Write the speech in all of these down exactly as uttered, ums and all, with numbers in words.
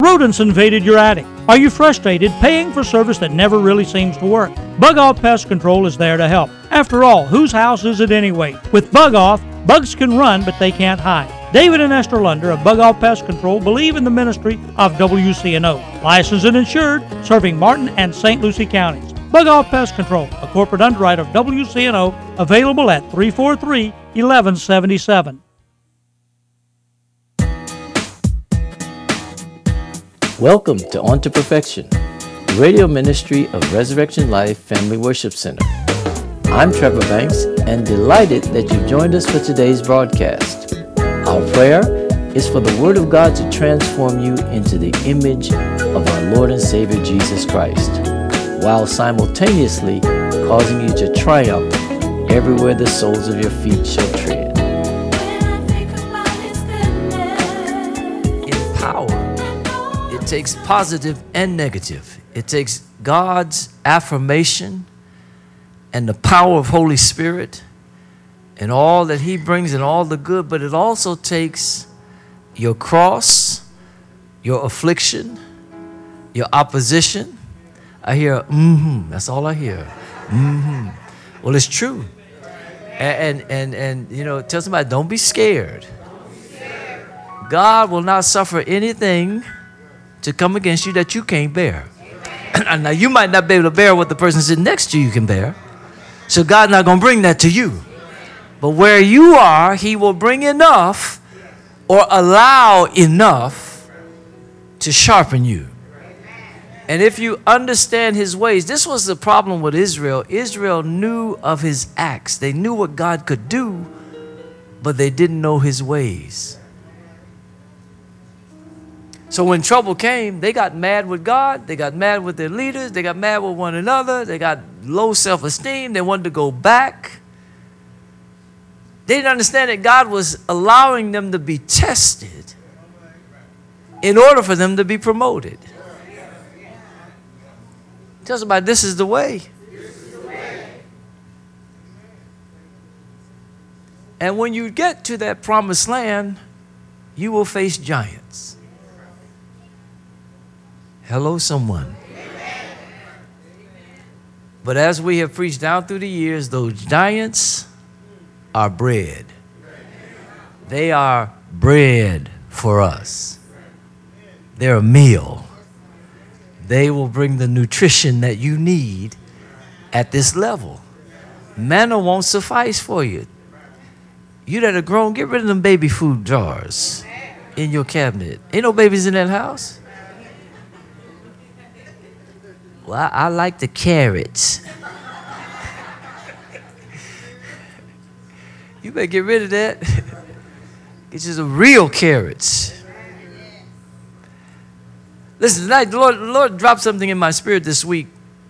Rodents invaded your attic. Are you frustrated paying for service that never really seems to work? Bug Off Pest Control is there to help. After all, whose house is it anyway? With Bug Off, bugs can run, but they can't hide. David and Esther Lunder of Bug Off Pest Control believe in the ministry of W C N O. Licensed and insured, serving Martin and Saint Lucie counties. Bug Off Pest Control, a corporate underwriter of W C N O, available at three four three, one one seven seven. Welcome to On to Perfection, the radio ministry of Resurrection Life Family Worship Center. I'm Trevor Banks and delighted that you've joined us for today's broadcast. Our prayer is for the Word of God to transform you into the image of our Lord and Savior Jesus Christ, while simultaneously causing you to triumph everywhere the soles of your feet shall tread. In power, it takes positive and negative. It takes God's affirmation and the power of Holy Spirit and all that He brings and all the good, but it also takes your cross, your affliction, your opposition. I hear, mm-hmm, that's all I hear, mm-hmm. Well, it's true. And, and, and, and, you know, tell somebody, don't be scared. God will not suffer anything to come against you that you can't bear. Now, you might not be able to bear what the person sitting next to you can bear. So God's not going to bring that to you. But where you are, He will bring enough or allow enough to sharpen you. And if you understand His ways, this was the problem with Israel. Israel knew of His acts. They knew what God could do, but they didn't know His ways. So when trouble came, they got mad with God. They got mad with their leaders. They got mad with one another. They got low self-esteem. They wanted to go back. They didn't understand that God was allowing them to be tested in order for them to be promoted. Tell somebody, this is the way. And when you get to that promised land, you will face giants. Hello, someone. But as we have preached down through the years, those giants are bread. They are bread for us. They're a meal. They will bring the nutrition that you need at this level. Manna won't suffice for you. You that are grown, get rid of them baby food jars in your cabinet. Ain't no babies in that house. Well, I, I like the carrots. You better get rid of that. Get you some real carrots. Listen, tonight, the Lord, the Lord dropped something in my spirit this week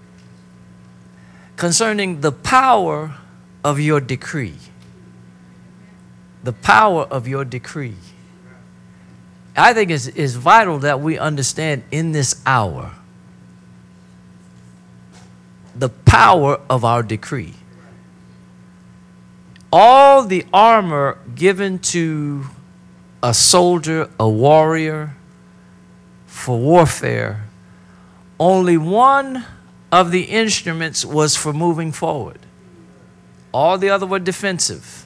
concerning the power of your decree. The power of your decree. I think it's, it's vital that we understand in this hour the power of our decree. All the armor given to a soldier, a warrior, for warfare, only one of the instruments was for moving forward. All the other were defensive.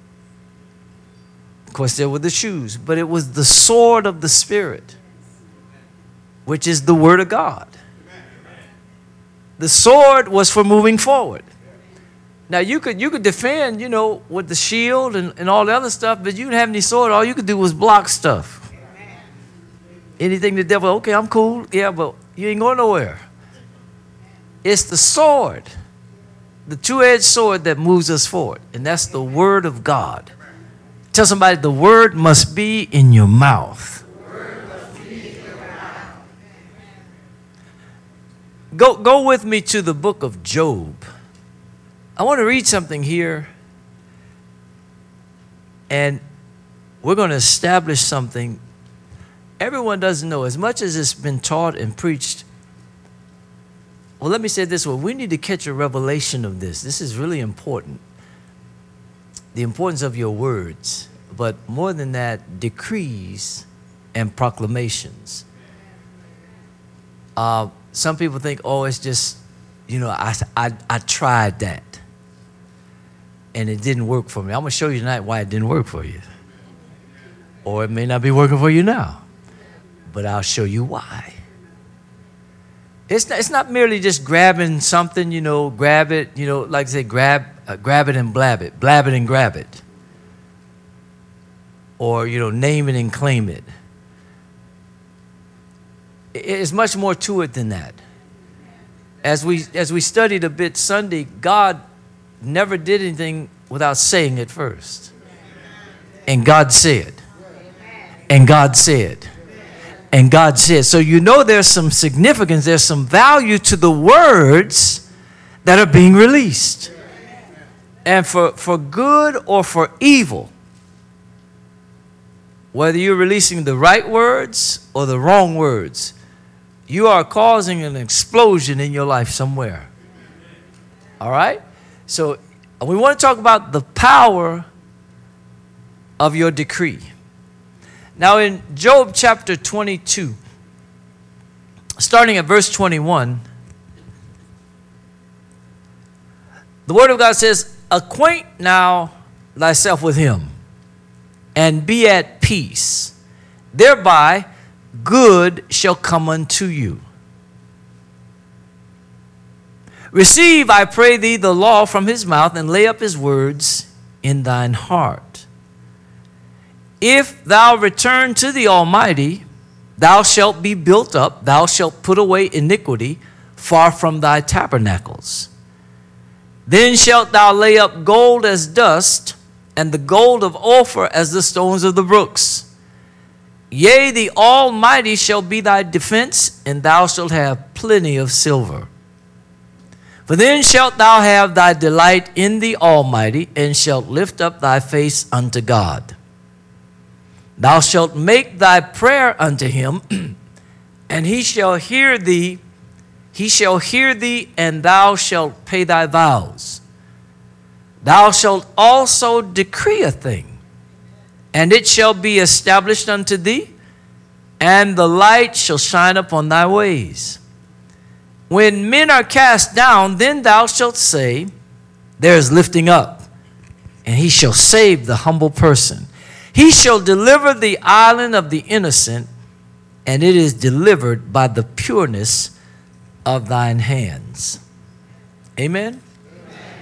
Of course, there were the shoes, but it was the sword of the Spirit, which is the Word of God. The sword was for moving forward. Now, you could you could defend, you know, with the shield and, and all the other stuff, but you didn't have any sword. All you could do was block stuff. Anything the devil, okay, I'm cool. Yeah, but you ain't going nowhere. It's the sword, the two-edged sword that moves us forward, and that's the Word of God. Tell somebody, the Word must be in your mouth. Go, go with me to the book of Job. I want to read something here, and we're going to establish something. Everyone doesn't know. As much as it's been taught and preached, well, let me say it this way. We need to catch a revelation of this. This is really important. The importance of your words, but more than that, decrees and proclamations. Uh, some people think, oh, it's just, you know, I, I, I tried that. And it didn't work for me. I'm going to show you tonight why it didn't work for you. Or it may not be working for you now. But I'll show you why. It's not, it's not merely just grabbing something, you know, grab it, you know, like I say, grab, uh, grab it and blab it, blab it and grab it. Or, you know, name it and claim it. It's much more to it than that. As we, as we studied a bit Sunday, God never did anything without saying it first. And God said. And God said. And God said. So you know there's some significance, there's some value to the words that are being released. And for, for good or for evil, whether you're releasing the right words or the wrong words, you are causing an explosion in your life somewhere. All right? So we want to talk about the power of your decree. Now in Job chapter twenty-two, starting at verse twenty-one, the word of God says, acquaint now thyself with him, and be at peace. Thereby good shall come unto you. Receive, I pray thee, the law from his mouth, and lay up his words in thine heart. If thou return to the Almighty, thou shalt be built up, thou shalt put away iniquity far from thy tabernacles. Then shalt thou lay up gold as dust, and the gold of Ophir as the stones of the brooks. Yea, the Almighty shall be thy defense, and thou shalt have plenty of silver. For then shalt thou have thy delight in the Almighty, and shalt lift up thy face unto God. Thou shalt make thy prayer unto him, and he shall hear thee. He shall hear thee, and thou shalt pay thy vows. Thou shalt also decree a thing, and it shall be established unto thee, and the light shall shine upon thy ways. When men are cast down, then thou shalt say, there is lifting up, and he shall save the humble person. He shall deliver the island of the innocent, and it is delivered by the pureness of thine hands. Amen? Amen.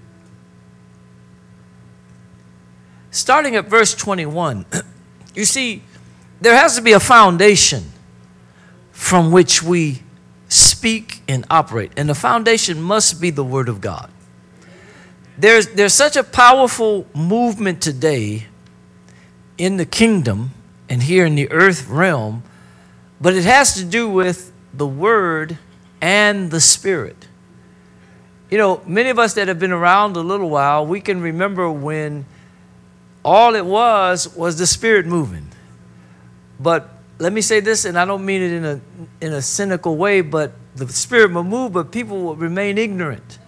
Starting at verse twenty-one, you see, there has to be a foundation from which we speak and operate, and the foundation must be the Word of God. There's, there's such a powerful movement today in the kingdom and here in the earth realm, but it has to do with the Word and the Spirit. You know, many of us that have been around a little while, we can remember when all it was was the Spirit moving. But let me say this, and I don't mean it in a, in a cynical way, but the Spirit will move, but people will remain ignorant.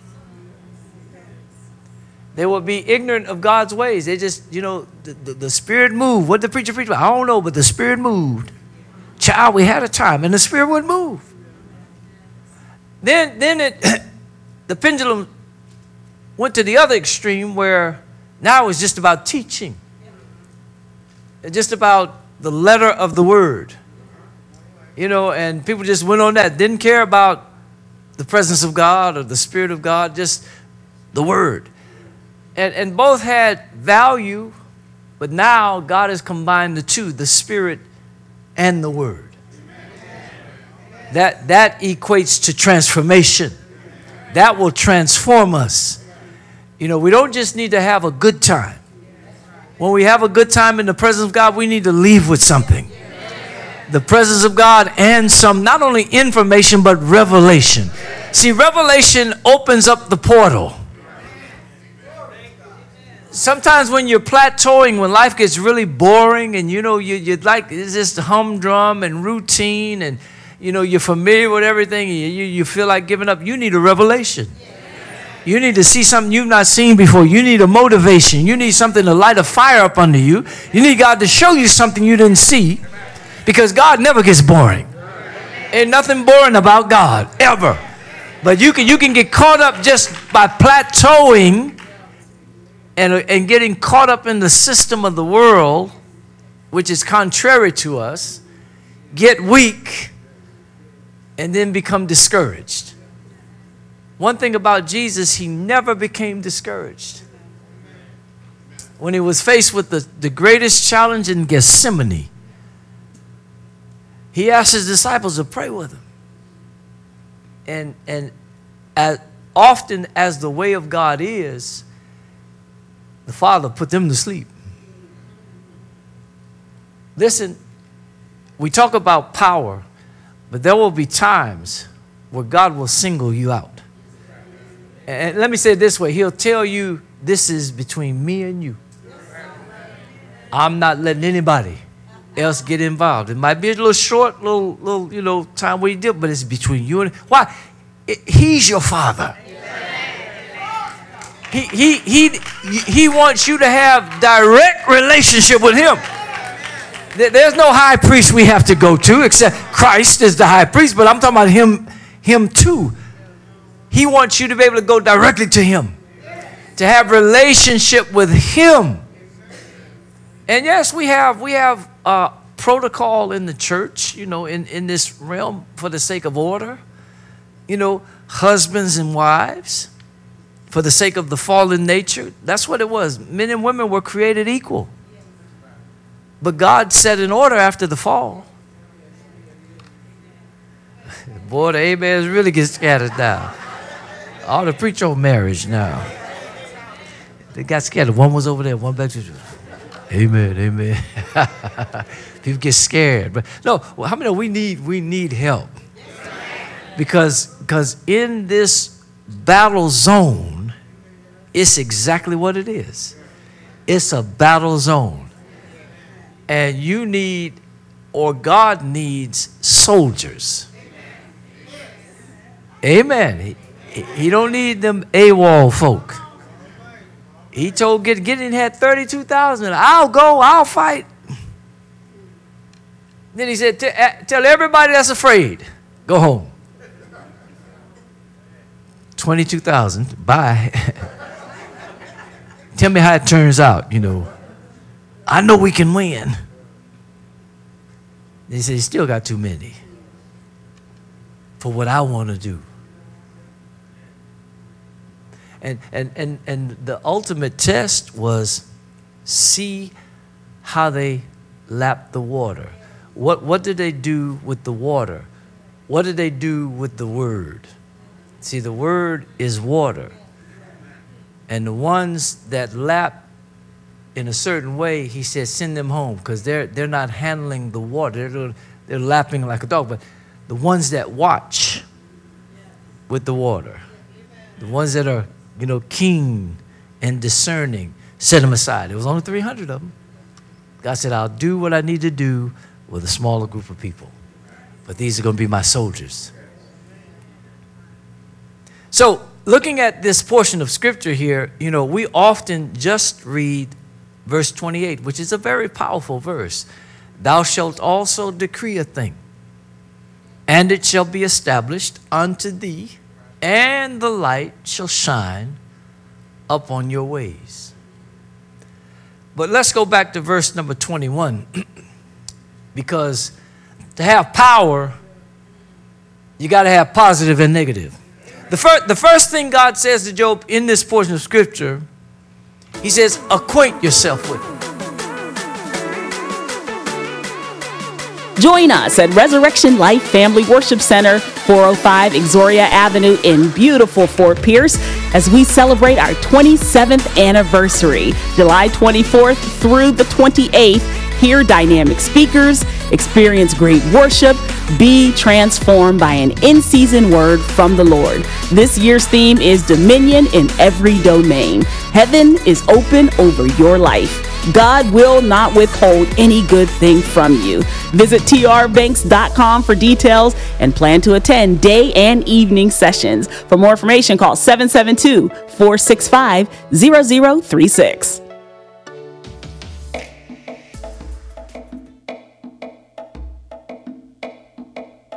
They will be ignorant of God's ways. They just, you know, the, the, the Spirit moved. What did the preacher preach about? I don't know, but the Spirit moved. Child, we had a time, and the Spirit would move. Then, then it, the pendulum went to the other extreme where now it was just about teaching. It's just about the letter of the Word. You know, and people just went on that. Didn't care about the presence of God or the Spirit of God, just the Word. And, and both had value, but now God has combined the two, the Spirit and the Word. That, that equates to transformation. That will transform us. You know, we don't just need to have a good time. When we have a good time in the presence of God, we need to leave with something. The presence of God and some, not only information, but revelation. See, revelation opens up the portal. Sometimes when you're plateauing, when life gets really boring and, you know, you, you'd like, it's just humdrum and routine and, you know, you're familiar with everything and you, you feel like giving up, you need a revelation. You need to see something you've not seen before. You need a motivation. You need something to light a fire up under you. You need God to show you something you didn't see, because God never gets boring. Ain't nothing boring about God, ever. But you can, you can get caught up just by plateauing and, and getting caught up in the system of the world, which is contrary to us, get weak, and then become discouraged. One thing about Jesus, he never became discouraged. When he was faced with the, the greatest challenge in Gethsemane, he asked his disciples to pray with him. And, and as often as the way of God is, the Father put them to sleep. Listen, we talk about power, but there will be times where God will single you out. And let me say it this way. He'll tell you, this is between me and you. I'm not letting anybody else get involved. It might be a little short, little, little, you know, time where you do, but it's between you and why? It, he's your Father. He, he, he, he wants you to have direct relationship with him. There's no high priest we have to go to except Christ is the high priest, but I'm talking about him, him too. He wants you to be able to go directly to him, to have relationship with him. And yes, we have we have uh, protocol in the church, you know, in, in this realm for the sake of order. You know, husbands and wives, for the sake of the fallen nature. That's what it was. Men and women were created equal. But God set an order after the fall. Boy, the amens really get scattered now. All to preach on marriage now. They got scattered. One was over there, one back to you. Amen, amen. People get scared. But no, how many know we need we need help? Because because in this battle zone, it's exactly what it is. It's a battle zone. And you need, or God needs, soldiers. Amen. He, he don't need them AWOL folk. He told Gideon had thirty-two thousand. I'll go, I'll fight. Then he said, tell everybody that's afraid, go home. twenty-two thousand, bye. Tell me how it turns out, you know. I know we can win. They said, you still got too many for what I want to do. And, and, and, and the ultimate test was see how they lapped the water. What, what did they do with the water? What did they do with the word? See, the word is water. And the ones that lap in a certain way, he says, send them home because they're, they're not handling the water. They're, they're lapping like a dog. But the ones that watch with the water, the ones that are, you know, keen and discerning, set them aside. There was only three hundred of them. God said, I'll do what I need to do with a smaller group of people. But these are going to be my soldiers. So, looking at this portion of scripture here, you know, we often just read verse twenty-eight, which is a very powerful verse. Thou shalt also decree a thing, and it shall be established unto thee, and the light shall shine upon your ways. But let's go back to verse number twenty-one, because to have power, you got to have positive and negative. The first, the first thing God says to Job in this portion of scripture, he says, acquaint yourself with it. Join us at Resurrection Life Family Worship Center, four oh five Exoria Avenue in beautiful Fort Pierce, as we celebrate our twenty-seventh anniversary, July twenty-fourth through the twenty-eighth. Hear dynamic speakers, experience great worship, be transformed by an in-season word from the Lord. This year's theme is Dominion in Every Domain. Heaven is open over your life. God will not withhold any good thing from you. Visit T R banks dot com for details and plan to attend day and evening sessions. For more information, call seven seven two, four six five, zero zero three six.